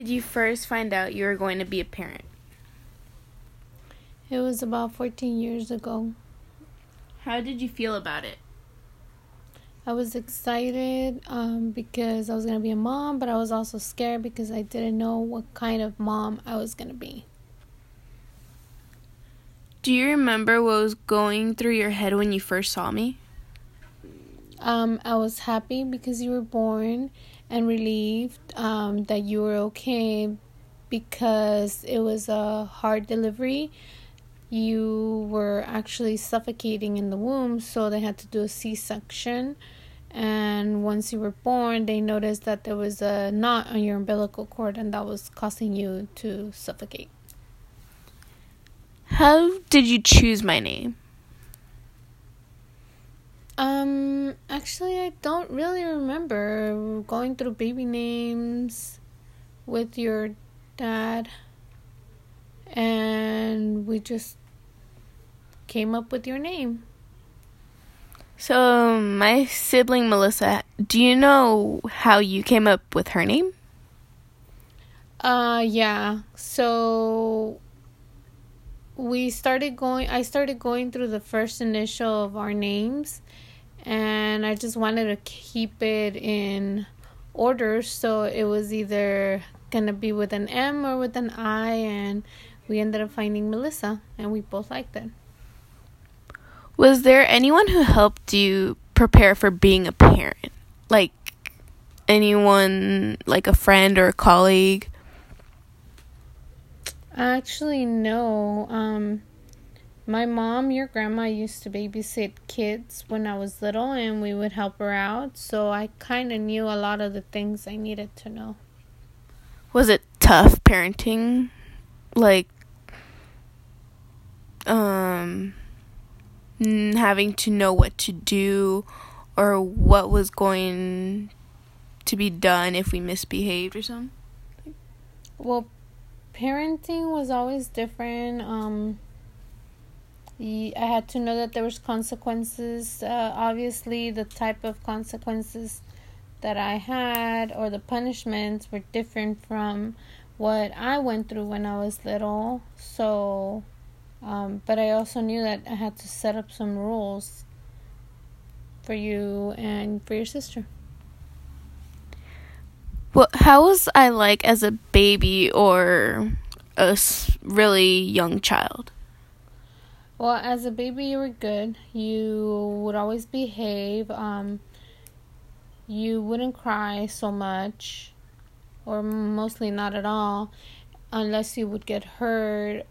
Did you first find out you were going to be a parent? It was about 14 years ago. How did you feel about it? I was excited because I was going to be a mom, but I was also scared because I didn't know what kind of mom I was going to be. Do you remember what was going through your head when you first saw me? I was happy because you were born and relieved that you were okay because it was a hard delivery. You were actually suffocating in the womb, so they had to do a C-section. And once you were born, they noticed that there was a knot on your umbilical cord, and that was causing you to suffocate. How did you choose my name? Actually, I don't really remember going through baby names with your dad, and we just came up with your name. So, my sibling Melissa, do you know how you came up with her name? Yeah. So I started going through the first initial of our names, and I just wanted to keep it in order, so it was either gonna be with an M or with an I, and we ended up finding Melissa, and we both liked it. Was there anyone who helped you prepare for being a parent? Like anyone, like a friend or a colleague? Actually, no. My mom, your grandma, used to babysit kids when I was little, and we would help her out, so I kind of knew a lot of the things I needed to know. Was it tough parenting? Like, having to know what to do or what was going to be done if we misbehaved or something? Well, parenting was always different. I had to know that there was consequences. Obviously, the type of consequences that I had or the punishments were different from what I went through when I was little. So, but I also knew that I had to set up some rules for you and for your sister. Well, how was I like as a baby or a really young child? Well, as a baby, you were good. You would always behave. You wouldn't cry so much, or mostly not at all, unless you would get hurt.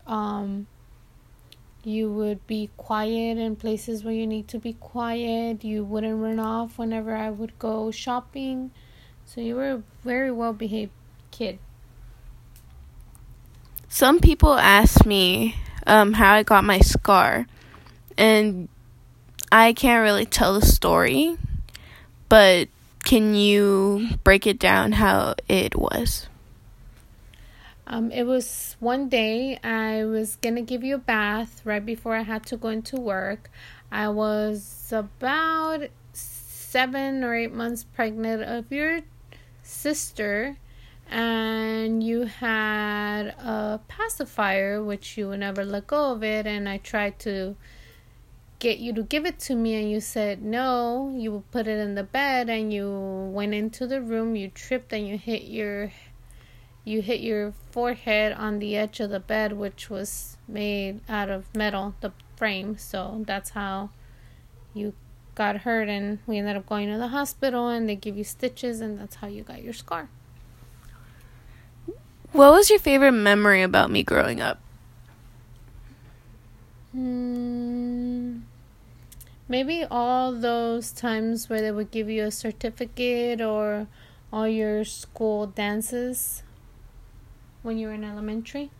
You would be quiet in places where you need to be quiet. You wouldn't run off whenever I would go shopping. So you were a very well-behaved kid. Some people ask me how I got my scar, and I can't really tell the story, but can you break it down how it was? It was one day I was going to give you a bath right before I had to go into work. I was about 7 or 8 months pregnant of your sister, and you had a pacifier, which you would never let go of it, and I tried to get you to give it to me, and you said no. You would put it in the bed, and you went into the room, you tripped, and you hit your forehead on the edge of the bed, which was made out of metal, the frame. So that's how you got hurt, and we ended up going to the hospital, and they give you stitches, and that's how you got your scar. What was your favorite memory about me growing up? Maybe all those times where they would give you a certificate, or all your school dances when you were in elementary.